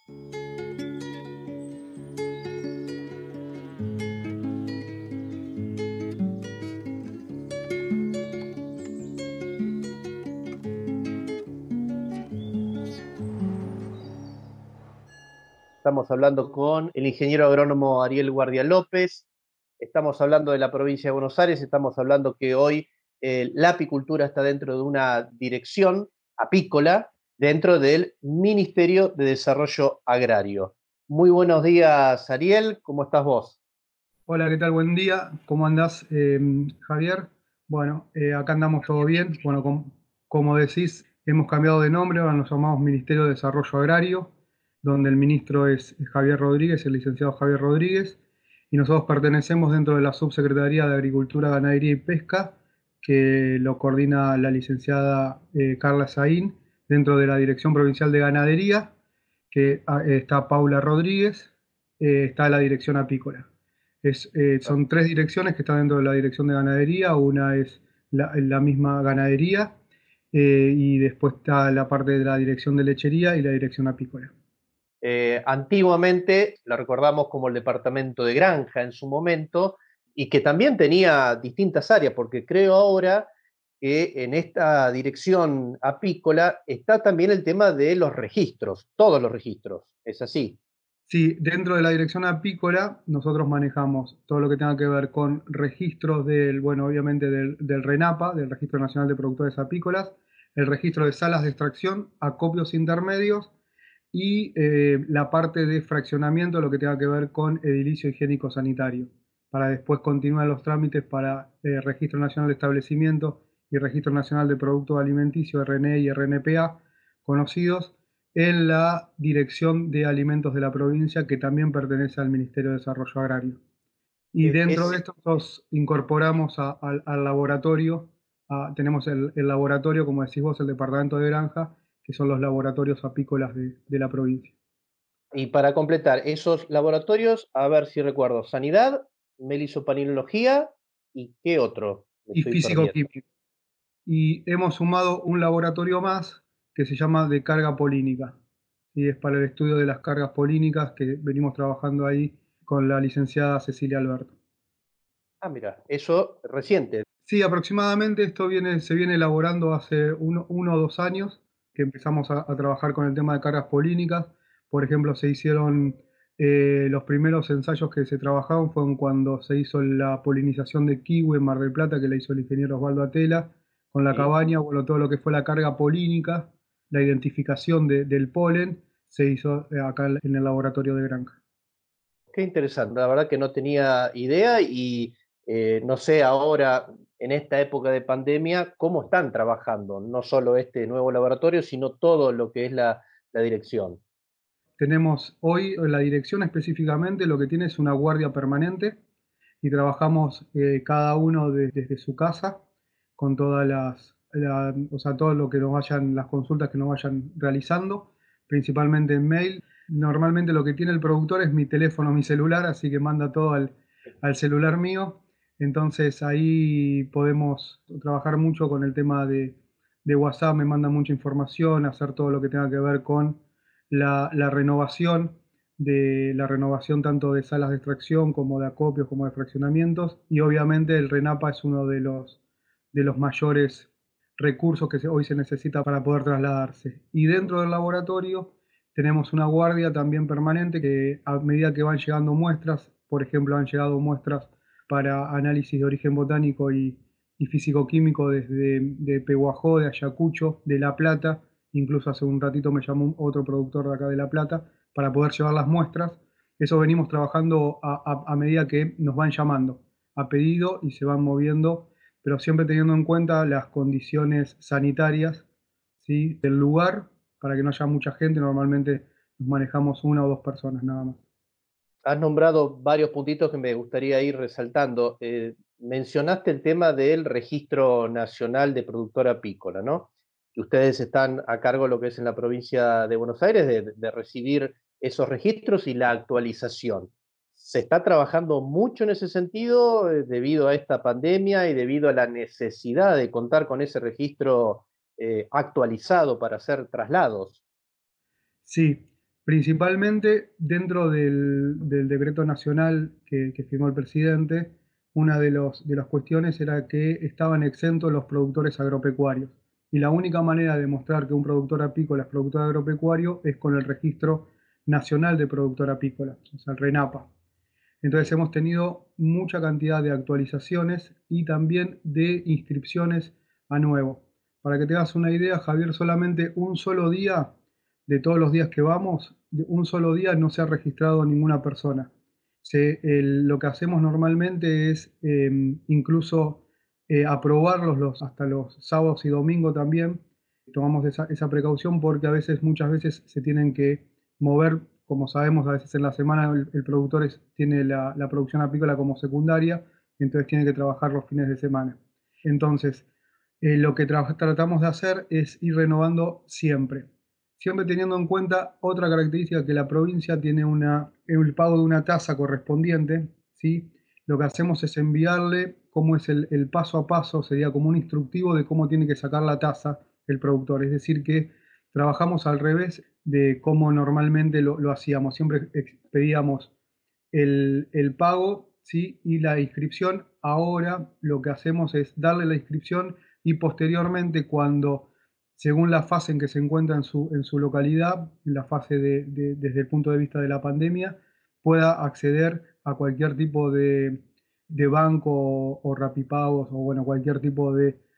Estamos hablando con el ingeniero agrónomo Ariel Guardia López, estamos hablando de la provincia de Buenos Aires, estamos hablando que hoy la apicultura está dentro de una dirección apícola dentro del Ministerio de Desarrollo Agrario. Muy buenos días, Ariel, ¿cómo estás vos? Hola, ¿qué tal? Buen día. ¿Cómo andás, Javier? Bueno, acá andamos todo bien. Bueno, como decís, hemos cambiado de nombre, ahora nos llamamos Ministerio de Desarrollo Agrario, donde el ministro es Javier Rodríguez, el licenciado Javier Rodríguez, y nosotros pertenecemos dentro de la Subsecretaría de Agricultura, Ganadería y Pesca, que lo coordina la licenciada Carla Saín, dentro de la Dirección Provincial de Ganadería, que está Paula Rodríguez, está la Dirección Apícola. Son tres direcciones que están dentro de la dirección de ganadería. Una es la misma ganadería, y después está la parte de la dirección de lechería y la dirección apícola. Antiguamente la recordamos como el departamento de granja en su momento y que también tenía distintas áreas, porque creo ahora que en esta dirección apícola está también el tema de los registros, todos los registros, ¿es así? Sí, dentro de la dirección apícola nosotros manejamos todo lo que tenga que ver con registros bueno, obviamente del RENAPA, del Registro Nacional de Productores Apícolas, el registro de salas de extracción, acopios intermedios y la parte de fraccionamiento, lo que tenga que ver con edilicio higiénico sanitario, para después continuar los trámites para Registro Nacional de Establecimiento y Registro Nacional de Productos Alimenticios, RNE y RNPA, conocidos en la Dirección de Alimentos de la provincia, que también pertenece al Ministerio de Desarrollo Agrario. Y dentro de Es esto nos incorporamos al laboratorio, tenemos el laboratorio, como decís vos, el departamento de granja, que son los laboratorios apícolas de la provincia. Y para completar esos laboratorios, a ver si recuerdo, sanidad, melisopaninología y qué otro me Y estoy perdiendo. físico-químico. Y hemos sumado un laboratorio más que se llama de carga polínica. Y es para el estudio de las cargas polínicas que venimos trabajando ahí con la licenciada Cecilia Alberto. Ah, mira, eso reciente. Sí, aproximadamente se viene elaborando hace 1 o 2 años que empezamos a trabajar con el tema de cargas polínicas. Por ejemplo, se hicieron los primeros ensayos que se trabajaron fueron cuando se hizo la polinización de kiwi en Mar del Plata, que la hizo el ingeniero Osvaldo Atela, con la ¿Sí? cabaña, bueno, todo lo que fue la carga polínica, la identificación del polen, se hizo acá en el laboratorio de granja. Qué interesante, la verdad que no tenía idea y no sé ahora, en esta época de pandemia, cómo están trabajando, no solo este nuevo laboratorio, sino todo lo que es la dirección. Tenemos hoy en la dirección específicamente lo que tiene es una guardia permanente y trabajamos cada uno desde su casa con todas o sea, todo lo que nos vayan, las consultas que nos vayan realizando, principalmente en mail. Normalmente lo que tiene el productor es mi teléfono, mi celular, así que manda todo al celular mío. Entonces ahí podemos trabajar mucho con el tema de WhatsApp, me manda mucha información, hacer todo lo que tenga que ver con la renovación la renovación tanto de salas de extracción como de acopios como de fraccionamientos, y obviamente el RENAPA es uno de los mayores recursos que hoy se necesita para poder trasladarse. Y dentro del laboratorio tenemos una guardia también permanente que a medida que van llegando muestras, por ejemplo, han llegado muestras para análisis de origen botánico y físico-químico desde de Pehuajó, de Ayacucho, de La Plata. Incluso hace un ratito me llamó otro productor de acá de La Plata para poder llevar las muestras. Eso venimos trabajando a medida que nos van llamando, a pedido, y se van moviendo, pero siempre teniendo en cuenta las condiciones sanitarias, ¿sí?, del lugar, para que no haya mucha gente. Normalmente nos manejamos 1 o 2 personas nada más. Has nombrado varios puntitos que me gustaría ir resaltando. Mencionaste el tema del Registro Nacional de Productor Apícola, ¿no? Que ustedes están a cargo de lo que es en la provincia de Buenos Aires, de recibir esos registros y la actualización. ¿Se está trabajando mucho en ese sentido debido a esta pandemia y debido a la necesidad de contar con ese registro actualizado para hacer traslados? Sí, Principalmente dentro del decreto nacional que firmó el presidente, una de las cuestiones era que estaban exentos los productores agropecuarios. Y la única manera de demostrar que un productor apícola es productor agropecuario es con el Registro Nacional de Productor Apícola, o sea, el RENAPA. Entonces Sí. hemos tenido mucha cantidad de actualizaciones y también de inscripciones a nuevo. Para que te hagas una idea, Javier, solamente un solo día de todos los días que vamos, un solo día no se ha registrado ninguna persona. Lo que hacemos normalmente es incluso aprobarlos hasta los sábados y domingos también. Tomamos esa precaución porque muchas veces se tienen que mover, como sabemos, a veces en la semana el productor tiene la producción apícola como secundaria, entonces tiene que trabajar los fines de semana. Entonces, lo que tratamos de hacer es ir renovando siempre, siempre teniendo en cuenta otra característica, que la provincia tiene el pago de una tasa correspondiente, ¿sí? Lo que hacemos es enviarle cómo es el paso a paso, sería como un instructivo de cómo tiene que sacar la tasa el productor. Es decir, que trabajamos al revés de cómo normalmente lo hacíamos. Siempre pedíamos el pago, ¿sí? Y la inscripción. Ahora lo que hacemos es darle la inscripción y posteriormente, cuando, según la fase en que se encuentra en su localidad, en la fase desde el punto de vista de la pandemia, pueda acceder a cualquier tipo de banco o Rapipagos o bueno, cualquier tipo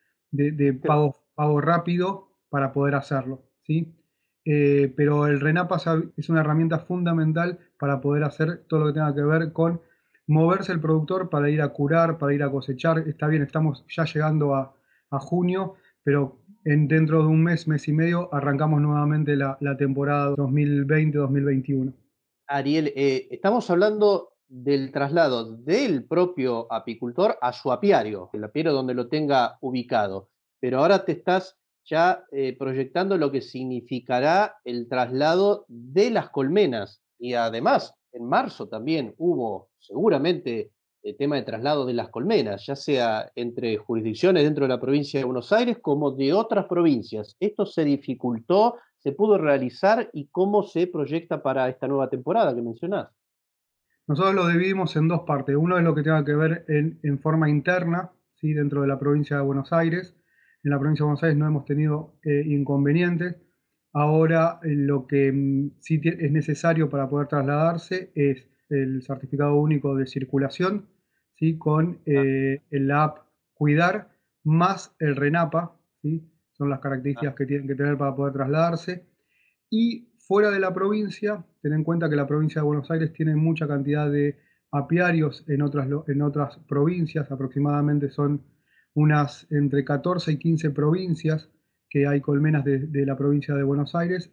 de Este, pago rápido para poder hacerlo, ¿sí? Pero el RENAPA es una herramienta fundamental para poder hacer todo lo que tenga que ver con moverse el productor para ir a curar, para ir a cosechar. Está bien, estamos ya llegando a junio, pero dentro de un mes, mes y medio, arrancamos nuevamente la temporada 2020-2021. Ariel, estamos hablando del traslado del propio apicultor a su apiario, el apiario donde lo tenga ubicado, pero ahora te estás ya proyectando lo que significará el traslado de las colmenas y además en marzo también hubo seguramente el tema de traslado de las colmenas, ya sea entre jurisdicciones dentro de la provincia de Buenos Aires como de otras provincias. ¿Esto se dificultó, se pudo realizar y cómo se proyecta para esta nueva temporada que mencionás? Nosotros lo dividimos en dos partes. Uno es lo que tenga que ver en forma interna, ¿sí? Dentro de la provincia de Buenos Aires. En la provincia de Buenos Aires no hemos tenido inconvenientes. Ahora lo que sí es necesario para poder trasladarse es el certificado único de circulación, ¿sí? Con Ah, la app Cuidar más el RENAPA, ¿sí? Son las ah, características que tienen que tener para poder trasladarse. Y fuera de la provincia, ten en cuenta que la provincia de Buenos Aires tiene mucha cantidad de apiarios en otras provincias, aproximadamente son unas entre 14 y 15 provincias que hay colmenas de la provincia de Buenos Aires.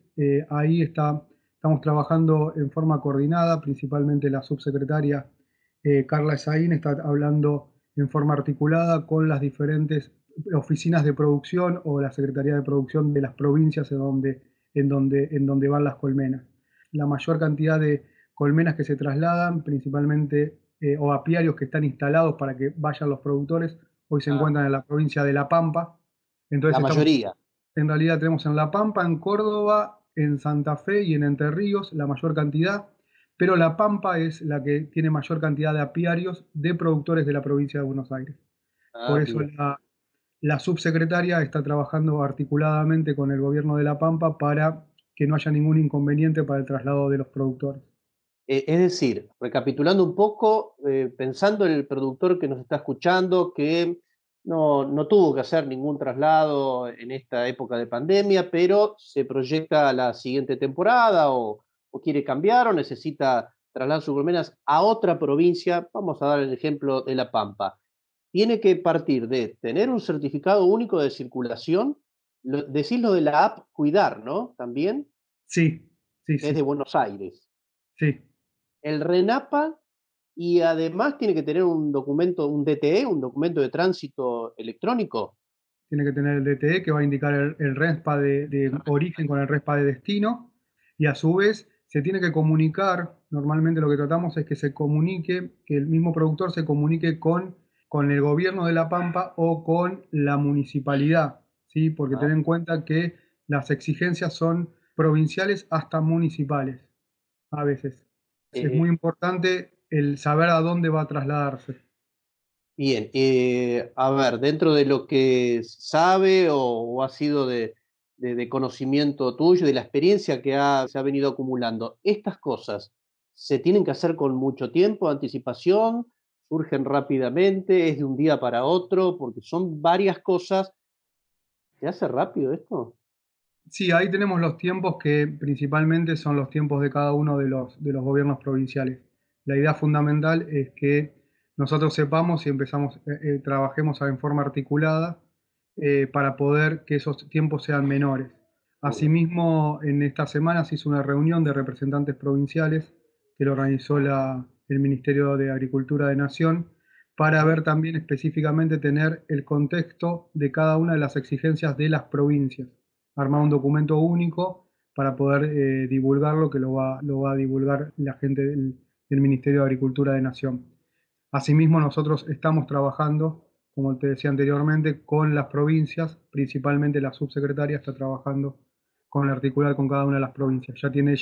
Estamos trabajando en forma coordinada, principalmente la subsecretaria Carla Esaín está hablando en forma articulada con las diferentes oficinas de producción o la Secretaría de Producción de las provincias en donde van las colmenas. La mayor cantidad de colmenas que se trasladan, principalmente, o apiarios que están instalados para que vayan los productores, hoy se ah, encuentran en la provincia de La Pampa. la Entonces mayoría. en realidad tenemos en La Pampa, en Córdoba, en Santa Fe y en Entre Ríos la mayor cantidad, pero La Pampa es la que tiene mayor cantidad de apiarios de productores de la provincia de Buenos Aires. Ah, Por eso bien. la subsecretaria está trabajando articuladamente con el gobierno de La Pampa para que no haya ningún inconveniente para el traslado de los productores. Es decir, recapitulando un poco, pensando en el productor que nos está escuchando, que no tuvo que hacer ningún traslado en esta época de pandemia, pero se proyecta la siguiente temporada o quiere cambiar o necesita trasladar sus colmenas a otra provincia, vamos a dar el ejemplo de La Pampa. Tiene que partir de tener un certificado único de circulación, decís lo de la app Cuidar, ¿no? También, Sí, sí, que es de sí, Buenos Aires. sí. El RENAPA y además tiene que tener un documento, un DTE, un documento de tránsito electrónico. Tiene que tener el DTE que va a indicar el RESPA de origen con el RESPA de destino y a su vez se tiene que comunicar, normalmente lo que tratamos es que se comunique, que el mismo productor se comunique con el gobierno de La Pampa o con la municipalidad, ¿sí? Porque Ah, ten en cuenta que las exigencias son provinciales hasta municipales. a veces. Es Eh, muy importante el saber a dónde va a trasladarse. Bien, a ver, dentro de lo que sabe o ha sido de conocimiento tuyo, de la experiencia que se ha venido acumulando, estas cosas se tienen que hacer con mucho tiempo, anticipación, surgen rápidamente, es de un día para otro, porque son varias cosas. ¿Se hace rápido esto? Sí, ahí tenemos los tiempos que principalmente son los tiempos de cada uno de los gobiernos provinciales. La idea fundamental es que nosotros sepamos y trabajemos en forma articulada para poder que esos tiempos sean menores. Asimismo, en esta semana se hizo una reunión de representantes provinciales que lo organizó el Ministerio de Agricultura de Nación para Ajá. ver también específicamente tener el contexto de cada una de las exigencias de las provincias, armar un documento único para poder divulgarlo, que lo va a divulgar la gente del Ministerio de Agricultura de Nación. Asimismo, nosotros estamos trabajando, como te decía anteriormente, con las provincias, principalmente la subsecretaria está trabajando con el articular con cada una de las provincias. Ya tiene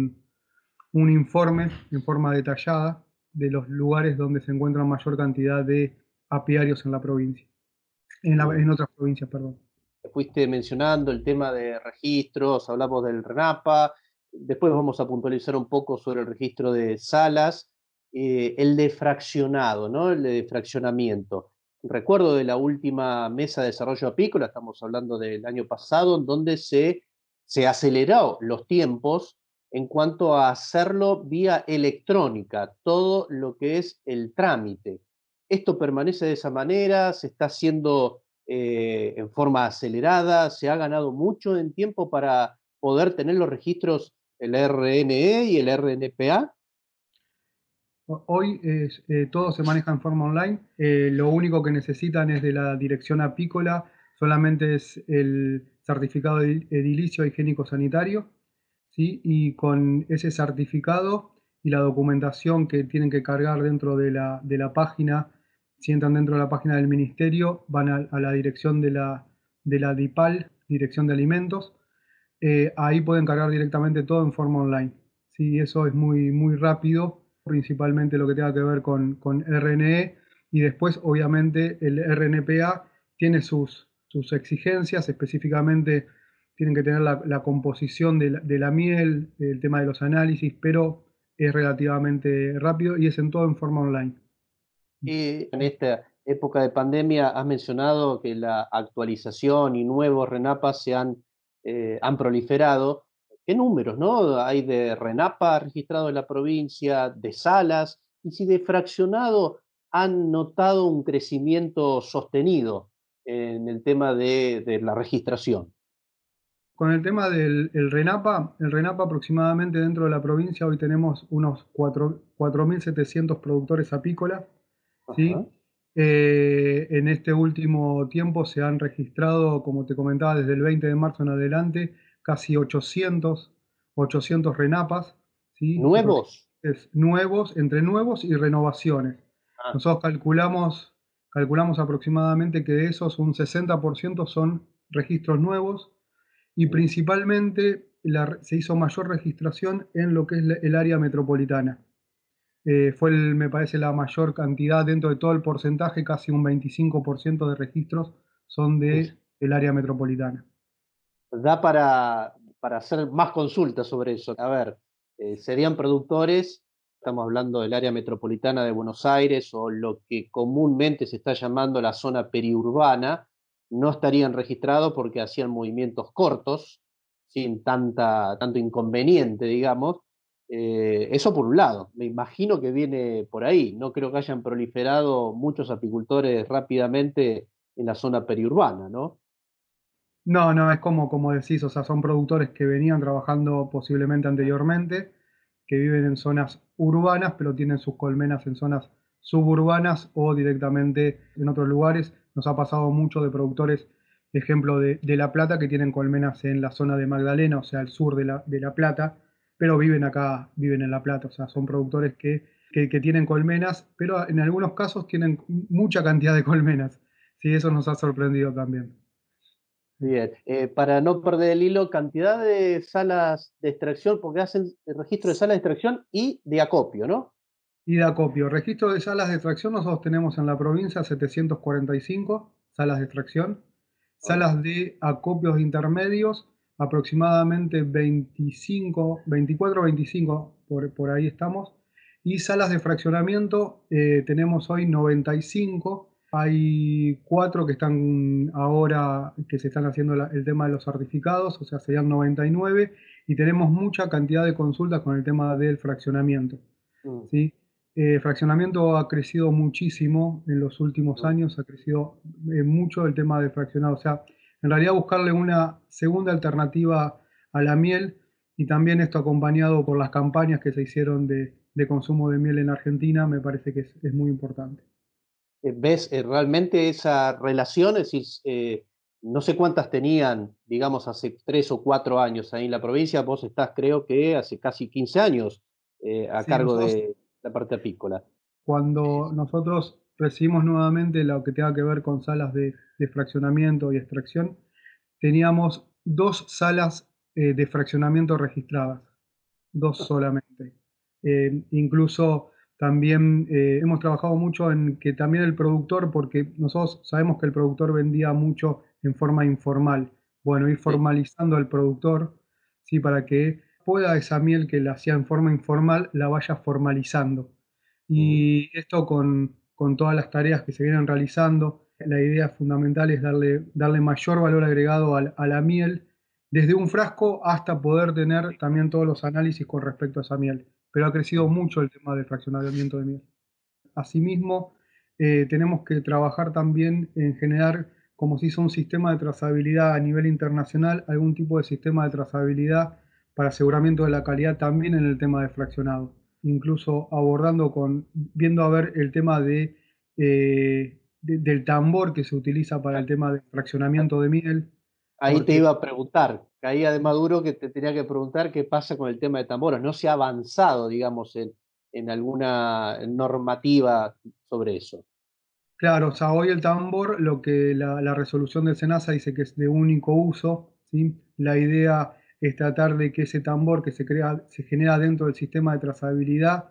un informe en forma detallada de los lugares donde se encuentra mayor cantidad de apiarios en la provincia, Bien. en otras provincias, perdón. Fuiste mencionando el tema de registros, hablamos del RENAPA, después vamos a puntualizar un poco sobre el registro de salas, el de fraccionado, ¿no? El de fraccionamiento. Recuerdo de la última mesa de desarrollo apícola, estamos hablando del año pasado, en donde se aceleró los tiempos en cuanto a hacerlo vía electrónica, todo lo que es el trámite. ¿Esto permanece de esa manera? ¿Se está haciendo en forma acelerada? ¿Se ha ganado mucho en tiempo para poder tener los registros, el RNE y el RNPA? Hoy todo se maneja en forma online. Lo único que necesitan es de la dirección apícola, solamente es el certificado edilicio higiénico sanitario, ¿sí? Y con ese certificado y la documentación que tienen que cargar dentro de la página, si entran dentro de la página del ministerio, van a la dirección de la DIPAL, Dirección de Alimentos. Ahí pueden cargar directamente todo en forma online. Sí, eso es muy rápido, principalmente lo que tenga que ver con RNE, y después obviamente el RNPA tiene sus exigencias, específicamente tienen que tener la composición de la miel, el tema de los análisis, pero es relativamente rápido y es en todo en forma online. En esta época de pandemia has mencionado que la actualización y nuevos RENAPAs han proliferado. ¿Qué números, no? Hay de RENAPA registrado en la provincia, de salas, y si de fraccionado han notado un crecimiento sostenido en el tema de la registración. Con el tema del el RENAPA aproximadamente dentro de la provincia hoy tenemos unos 4.700 productores apícolas, Ajá. ¿sí? En este último tiempo se han registrado, como te comentaba, desde el 20 de marzo en adelante, casi 800 RENAPAs, ¿sí? ¿Nuevos? Nuevos, entre nuevos y renovaciones. Ah, Nosotros calculamos aproximadamente que de esos un 60% son registros nuevos y sí. principalmente se hizo mayor registración en lo que es el área metropolitana. Me parece, la mayor cantidad dentro de todo el porcentaje, casi un 25% de registros son del área metropolitana. Da para hacer más consultas sobre eso. A ver, serían productores, estamos hablando del área metropolitana de Buenos Aires o lo que comúnmente se está llamando la zona periurbana, no estarían registrados porque hacían movimientos cortos, sin tanto inconveniente, digamos. Eso por un lado, me imagino que viene por ahí. No creo que hayan proliferado muchos apicultores rápidamente en la zona periurbana, ¿no? No, no, es como decís, o sea, son productores que venían trabajando posiblemente anteriormente, que viven en zonas urbanas, pero tienen sus colmenas en zonas suburbanas o directamente en otros lugares. Nos ha pasado mucho de productores, ejemplo de La Plata, que tienen colmenas en la zona de Magdalena, o sea, al sur de La Plata, pero viven acá, viven en La Plata, o sea, son productores que tienen colmenas, pero en algunos casos tienen mucha cantidad de colmenas. Sí, eso nos ha sorprendido también. Bien. Para no perder el hilo, cantidad de salas de extracción, porque hacen el registro de salas de extracción y de acopio, ¿no? Y de acopio, registro de salas de extracción, nosotros tenemos en la provincia 745 salas de extracción, Ah, salas de acopios intermedios, aproximadamente 25, 24, 25, por ahí estamos, y salas de fraccionamiento, tenemos hoy 95, hay 4 que están ahora, que se están haciendo el tema de los certificados, o sea, serían 99, y tenemos mucha cantidad de consultas con el tema del fraccionamiento. mm, ¿Sí? Fraccionamiento ha crecido muchísimo en los últimos mm. años, ha crecido mucho el tema de fraccionado. O sea, en realidad buscarle una segunda alternativa a la miel y también esto acompañado por las campañas que se hicieron de consumo de miel en Argentina, me parece que es muy importante. ¿Ves realmente esa relación? Es decir, no sé cuántas tenían, digamos, hace 3 o 4 años ahí en la provincia. Vos estás, creo que hace casi 15 años a Sí, cargo nosotros de la parte apícola. cuando nosotros recibimos nuevamente lo que tenga que ver con salas de fraccionamiento y extracción, teníamos 2 salas de fraccionamiento registradas, 2 solamente. Incluso también hemos trabajado mucho en que también el productor, porque nosotros sabemos que el productor vendía mucho en forma informal. Bueno, ir Sí. formalizando al productor, ¿sí? Para que pueda esa miel que la hacía en forma informal, la vaya formalizando. Mm. Y esto con todas las tareas que se vienen realizando, la idea fundamental es darle mayor valor agregado a la miel, desde un frasco hasta poder tener también todos los análisis con respecto a esa miel. Pero ha crecido Mm. mucho el tema del fraccionamiento de miel. Asimismo, tenemos que trabajar también en generar, como se hizo un sistema de trazabilidad a nivel internacional, algún tipo de sistema de trazabilidad para aseguramiento de la calidad también en el tema de fraccionado. Incluso viendo a ver el tema del tambor que se utiliza para el tema de fraccionamiento de miel, Ahí te porque iba a preguntar, caía de Maduro que te tenía que preguntar qué pasa con el tema de tambores. ¿No se ha avanzado, digamos, en alguna normativa sobre eso? claro, o sea, hoy el tambor, lo que la resolución del SENASA dice que es de único uso, ¿sí? La idea es tratar de que ese tambor que se genera dentro del sistema de trazabilidad,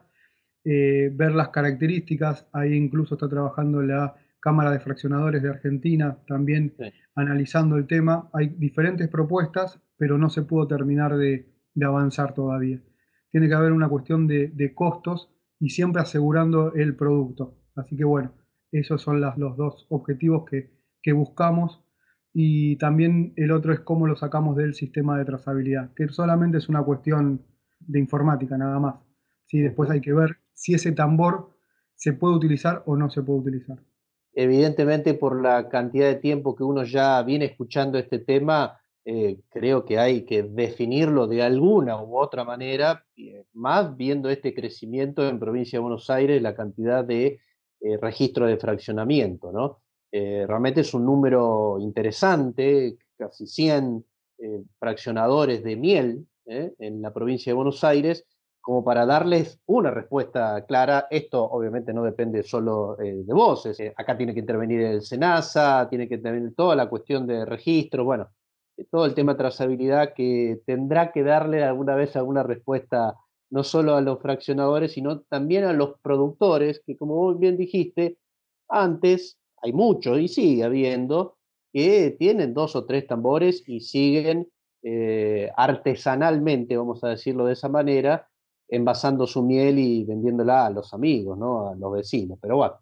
ver las características, ahí incluso está trabajando la Cámara de Fraccionadores de Argentina, también Sí. analizando el tema. Hay diferentes propuestas, pero no se pudo terminar de avanzar todavía. Tiene que haber una cuestión de costos y siempre asegurando el producto. Así que bueno, esos son los dos objetivos que buscamos. Y también el otro es cómo lo sacamos del sistema de trazabilidad, que solamente es una cuestión de informática nada más. ¿Sí? Después Ujú. hay que ver si ese tambor se puede utilizar o no se puede utilizar. Evidentemente, por la cantidad de tiempo que uno ya viene escuchando este tema, creo que hay que definirlo de alguna u otra manera, más viendo este crecimiento en provincia de Buenos Aires, la cantidad de registro de fraccionamiento, ¿no? Realmente es un número interesante, casi 100 fraccionadores de miel en la provincia de Buenos Aires, como para darles una respuesta clara. Esto obviamente no depende solo de vos, acá tiene que intervenir el SENASA, tiene que intervenir toda la cuestión de registro, bueno, todo el tema de trazabilidad que tendrá que darle alguna vez alguna respuesta no solo a los fraccionadores, sino también a los productores, que como vos bien dijiste, antes hay muchos y sigue habiendo, que tienen 2 o 3 tambores y siguen artesanalmente, vamos a decirlo de esa manera, envasando su miel y vendiéndola a los amigos, ¿no? A los vecinos. Pero bueno,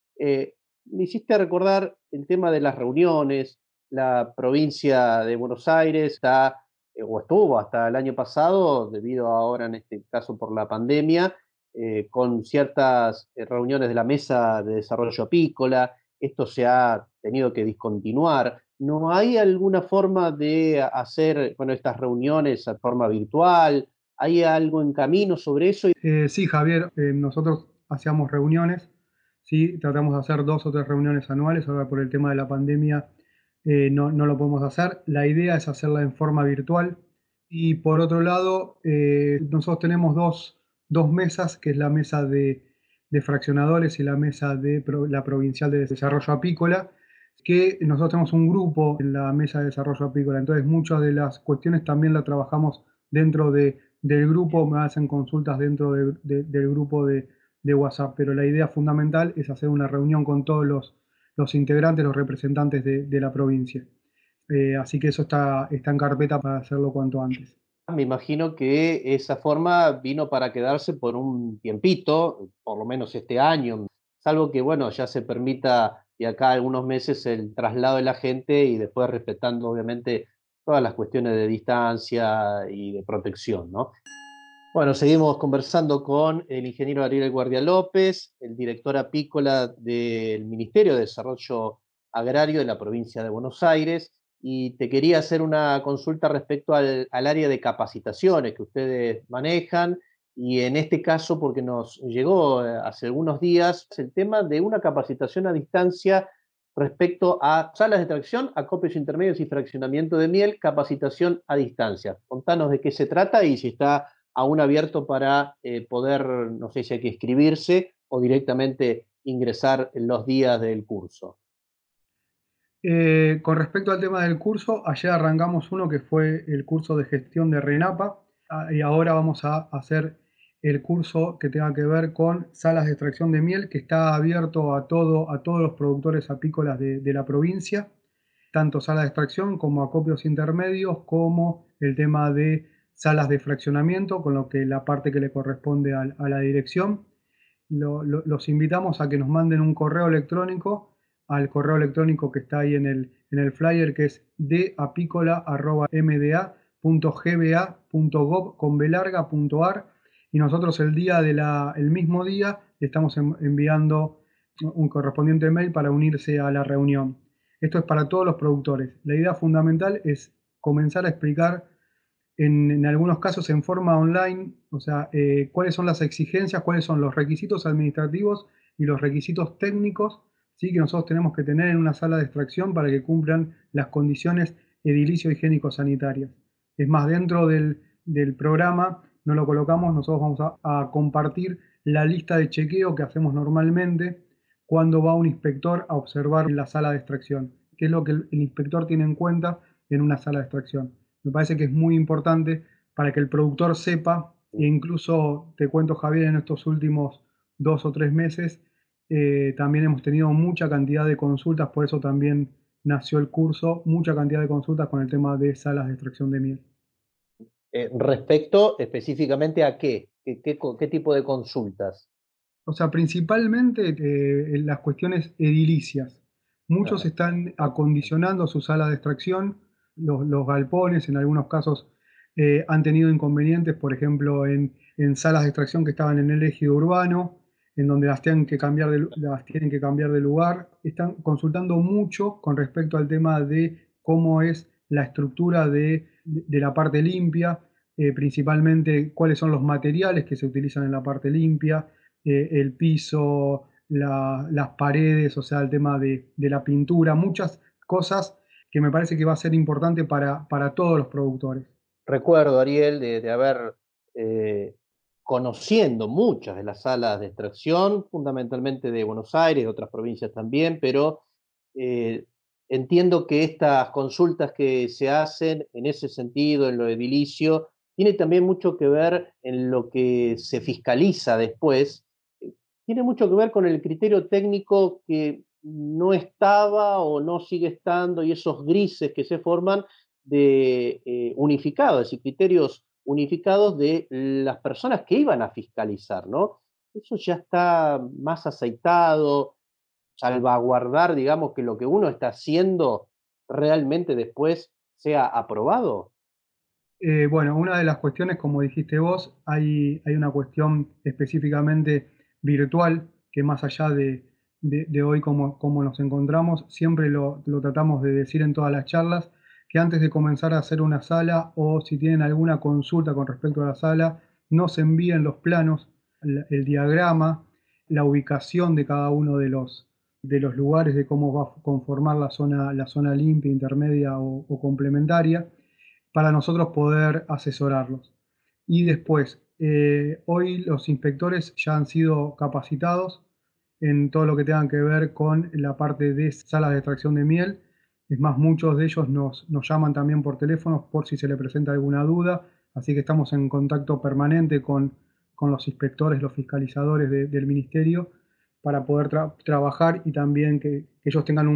me hiciste recordar el tema de las reuniones. La provincia de Buenos Aires está, o estuvo hasta el año pasado, debido ahora en este caso por la pandemia, con ciertas reuniones de la mesa de desarrollo apícola. Esto se ha tenido que discontinuar. ¿No hay alguna forma de hacer, bueno, estas reuniones de forma virtual? ¿Hay algo en camino sobre eso? Sí, Javier, nosotros hacíamos reuniones, sí, tratamos de hacer 2 o 3 reuniones anuales, ahora por el tema de la pandemia no lo podemos hacer. La idea es hacerla en forma virtual. Y por otro lado, nosotros tenemos dos mesas, que es la mesa de fraccionadores y la mesa de la provincial de desarrollo apícola. que nosotros tenemos un grupo en la mesa de desarrollo apícola, entonces muchas de las cuestiones también las trabajamos dentro del grupo, me hacen consultas dentro del grupo de WhatsApp, pero la idea fundamental es hacer una reunión con todos los integrantes, los representantes de la provincia. Así que eso está en carpeta para hacerlo cuanto antes. Me imagino que esa forma vino para quedarse por un tiempito, por lo menos este año, salvo que, bueno, ya se permita de acá a algunos meses el traslado de la gente y después respetando, obviamente, todas las cuestiones de distancia y de protección, ¿no? Bueno, seguimos conversando con el ingeniero Ariel Guardia López, el director apícola del Ministerio de Desarrollo Agrario de la provincia de Buenos Aires, y te quería hacer una consulta respecto al área de capacitaciones que ustedes manejan, y en este caso, porque nos llegó hace algunos días el tema de una capacitación a distancia respecto a salas de extracción, acopios intermedios y fraccionamiento de miel, capacitación a distancia. Contanos de qué se trata y si está aún abierto para poder, no sé si hay que inscribirse o directamente ingresar en los días del curso. Con respecto al tema del curso, ayer arrancamos uno que fue el curso de gestión de RENAPA, y ahora vamos a hacer el curso que tenga que ver con salas de extracción de miel, que está abierto a todos los productores apícolas de la provincia, tanto salas de extracción como acopios intermedios, como el tema de salas de fraccionamiento, con lo que la parte que le corresponde a la dirección. Los invitamos a que nos manden un correo electrónico al correo electrónico que está ahí en el flyer, que es dapícola@mda.gba.gov.ar, y nosotros el mismo día le estamos enviando un correspondiente mail para unirse a la reunión. Esto es para todos los productores. La idea fundamental es comenzar a explicar en algunos casos en forma online, o sea, cuáles son las exigencias, cuáles son los requisitos administrativos y los requisitos técnicos, ¿sí?, que nosotros tenemos que tener en una sala de extracción para que cumplan las condiciones edilicio-higiénico-sanitarias. Es más, dentro del programa no lo colocamos, nosotros vamos a compartir la lista de chequeo que hacemos normalmente cuando va un inspector a observar en la sala de extracción, qué es lo que el inspector tiene en cuenta en una sala de extracción. Me parece que es muy importante para que el productor sepa, e incluso te cuento, Javier, en estos últimos 2 o 3 meses también hemos tenido mucha cantidad de consultas, por eso también nació el curso, mucha cantidad de consultas con el tema de salas de extracción de miel. Respecto específicamente a qué, qué tipo de consultas. O sea, principalmente en las cuestiones edilicias. Muchos Ajá. están acondicionando su sala de extracción, los galpones en algunos casos han tenido inconvenientes, por ejemplo, en salas de extracción que estaban en el ejido urbano, en donde las tienen que cambiar de lugar. Están consultando mucho con respecto al tema de cómo es la estructura de la parte limpia, principalmente cuáles son los materiales que se utilizan en la parte limpia, el piso, las paredes, o sea, el tema de la pintura, muchas cosas que me parece que va a ser importante para todos los productores. Recuerdo, Ariel, de haber eh, conociendo muchas de las salas de extracción, fundamentalmente de Buenos Aires, de otras provincias también, pero eh, entiendo que estas consultas que se hacen en ese sentido, en lo edilicio, tiene también mucho que ver en lo que se fiscaliza después, eh, tiene mucho que ver con el criterio técnico que no estaba o no sigue estando y esos grises que se forman de unificados, es decir, criterios unificados de las personas que iban a fiscalizar, ¿no? Eso ya está más aceitado, salvaguardar, digamos, que lo que uno está haciendo realmente después sea aprobado. Bueno, una de las cuestiones, como dijiste vos, hay una cuestión específicamente virtual que más allá de hoy como nos encontramos, siempre lo tratamos de decir en todas las charlas, que antes de comenzar a hacer una sala o si tienen alguna consulta con respecto a la sala, nos envíen los planos, el diagrama, la ubicación de cada uno de los lugares, de cómo va a conformar la zona limpia, intermedia o complementaria, para nosotros poder asesorarlos. Y después, hoy los inspectores ya han sido capacitados en todo lo que tenga que ver con la parte de salas de extracción de miel. Es más, muchos de ellos nos llaman también por teléfono por si se le presenta alguna duda, así que estamos en contacto permanente con los inspectores, los fiscalizadores del ministerio para poder trabajar y también que ellos tengan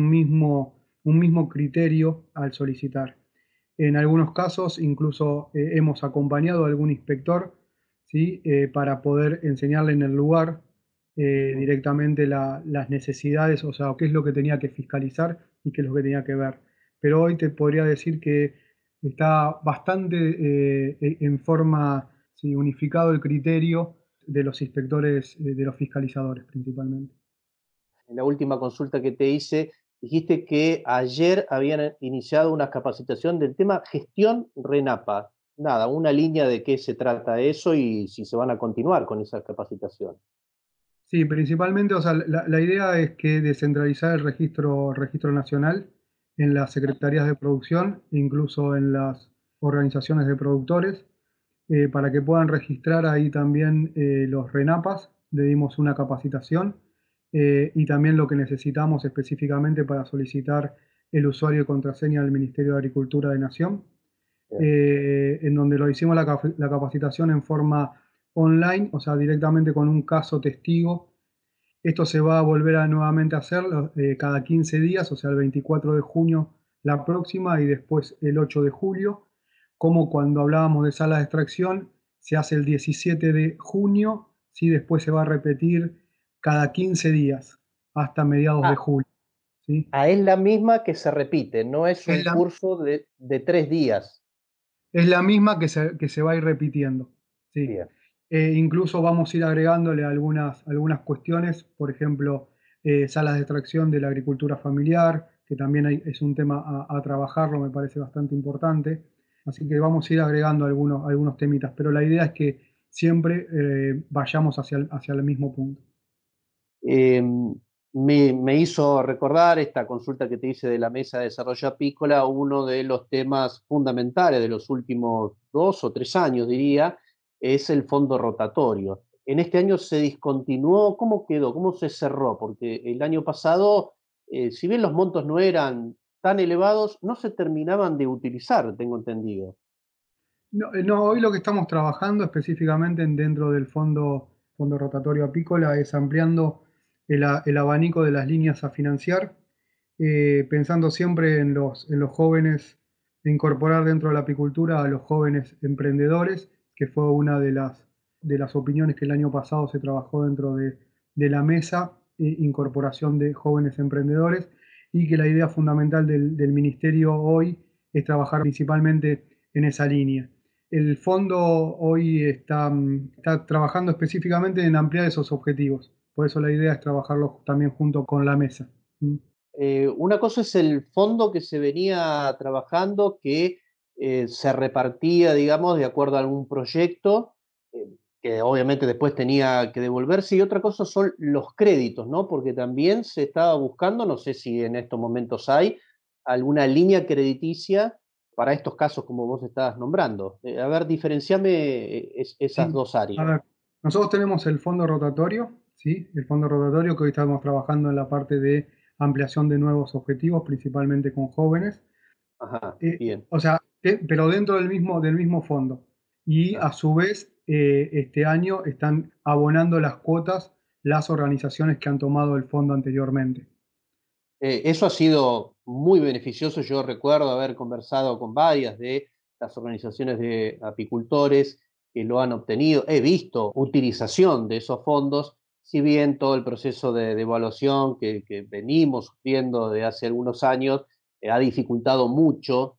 un mismo criterio al solicitar. En algunos casos incluso hemos acompañado a algún inspector, ¿sí? Para poder enseñarle en el lugar directamente las necesidades, o sea, qué es lo que tenía que fiscalizar y qué es lo que tenía que ver. Pero hoy te podría decir que está bastante en forma, sí, unificado el criterio de los inspectores, de los fiscalizadores principalmente. En la última consulta que te hice, dijiste que ayer habían iniciado una capacitación del tema gestión RENAPA. Nada, una línea de qué se trata eso y si se van a continuar con esa capacitación. Sí, principalmente, o sea, la idea es que descentralizar el registro nacional en las secretarías de producción, incluso en las organizaciones de productores, para que puedan registrar ahí también los RENAPAs. Le dimos una capacitación y también lo que necesitamos específicamente para solicitar el usuario y contraseña del Ministerio de Agricultura de Nación, Bien. en donde lo hicimos la capacitación en forma online, o sea, directamente con un caso testigo. Esto se va a volver a nuevamente a hacer cada 15 días, o sea, el 24 de junio la próxima y después el 8 de julio. Como cuando hablábamos de salas de extracción, se hace el 17 de junio, ¿sí? Después se va a repetir cada 15 días hasta mediados de Ah, julio, ¿sí? es la misma que se repite, no es Es un la, curso de 3 días. es la misma que se va a ir repitiendo, ¿sí? Bien. Incluso vamos a ir agregándole algunas cuestiones, por ejemplo, salas de extracción de la agricultura familiar, que también es un tema a trabajarlo, me parece bastante importante. Así que vamos a ir agregando algunos temitas, pero la idea es que siempre vayamos hacia el mismo punto. Eh, me hizo recordar esta consulta que te hice de la Mesa de Desarrollo Apícola, uno de los temas fundamentales de los últimos 2 o 3 años, diría, es el fondo rotatorio. En este año se discontinuó, ¿cómo quedó? ¿Cómo se cerró? Porque el año pasado, si bien los montos no eran tan elevados, no se terminaban de utilizar, tengo entendido. No, no, hoy lo que estamos trabajando específicamente dentro del fondo rotatorio apícola es ampliando el abanico de las líneas a financiar, pensando siempre en los jóvenes, e incorporar dentro de la apicultura a los jóvenes emprendedores, que fue una de las opiniones que el año pasado se trabajó dentro de la mesa, incorporación de jóvenes emprendedores, y que la idea fundamental del ministerio hoy es trabajar principalmente en esa línea. El fondo hoy está trabajando específicamente en ampliar esos objetivos. Por eso la idea es trabajarlo también junto con la mesa. ¿Mm? Una cosa es el fondo que se venía trabajando, que se repartía, digamos, de acuerdo a algún proyecto, eh, que obviamente después tenía que devolverse, y otra cosa son los créditos, ¿no? Porque también se estaba buscando, no sé si en estos momentos hay, alguna línea crediticia para estos casos como vos estabas nombrando. A ver, diferenciame esas Sí, dos a áreas. ver, nosotros tenemos el fondo rotatorio, ¿sí? El fondo rotatorio que hoy estamos trabajando en la parte de ampliación de nuevos objetivos, principalmente con jóvenes. Ajá, bien. O sea, pero dentro del mismo fondo. Y a Claro. su vez, este año están abonando las cuotas las organizaciones que han tomado el fondo anteriormente. Eso ha sido muy beneficioso. Yo recuerdo haber conversado con varias de las organizaciones de apicultores que lo han obtenido. He visto utilización de esos fondos, si bien todo el proceso de evaluación que venimos sufriendo de hace algunos años ha dificultado mucho,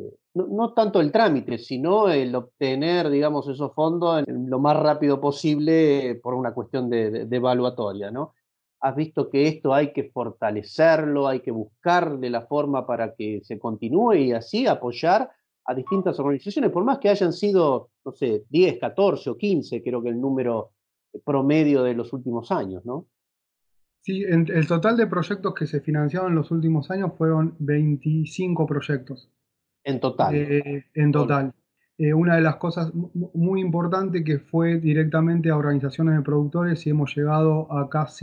no tanto el trámite, sino el obtener, digamos, esos fondos en lo más rápido posible por una cuestión de evaluatoria, ¿no? Has visto que esto hay que fortalecerlo, hay que buscarle la forma para que se continúe y así apoyar a distintas organizaciones, por más que hayan sido, no sé, 10, 14 o 15, creo que el número promedio de los últimos años, ¿no? Sí, el total de proyectos que se financiaron en los últimos años fueron 25 proyectos En total. en Todo. total. Una de las cosas muy importantes que fue directamente a organizaciones de productores y hemos llegado a casi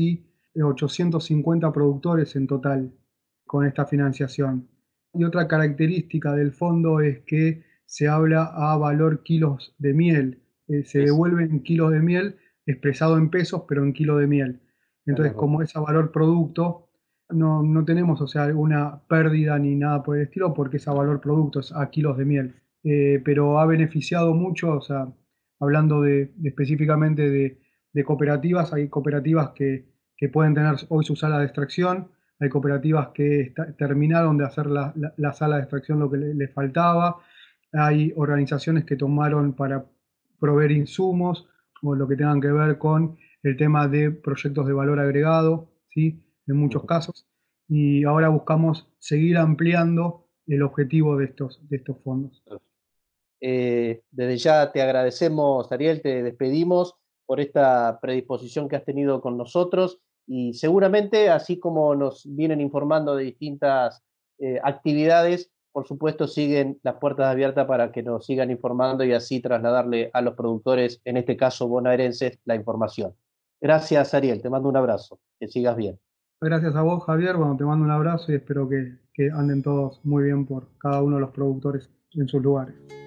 850 productores en total con esta financiación. Y otra característica del fondo es que se habla a valor kilos de miel. Se Es, devuelven kilos de miel expresado en pesos, pero en kilo de miel. Entonces, claro, como es a valor producto, no tenemos, o sea, una pérdida ni nada por el estilo, porque es a valor producto, es a kilos de miel. Pero ha beneficiado mucho, o sea, hablando específicamente de cooperativas, hay cooperativas que pueden tener hoy su sala de extracción, hay cooperativas que terminaron de hacer la sala de extracción lo que les faltaba, hay organizaciones que tomaron para proveer insumos o lo que tengan que ver con el tema de proyectos de valor agregado, ¿sí? En muchos ujú. casos, y ahora buscamos seguir ampliando el objetivo de estos fondos. Desde ya te agradecemos, Ariel, te despedimos por esta predisposición que has tenido con nosotros y seguramente, así como nos vienen informando de distintas actividades, por supuesto siguen las puertas abiertas para que nos sigan informando y así trasladarle a los productores, en este caso bonaerenses, la información. Gracias, Ariel, te mando un abrazo, que sigas bien. Gracias a vos, Javier. Bueno, te mando un abrazo y espero que anden todos muy bien por cada uno de los productores en sus lugares.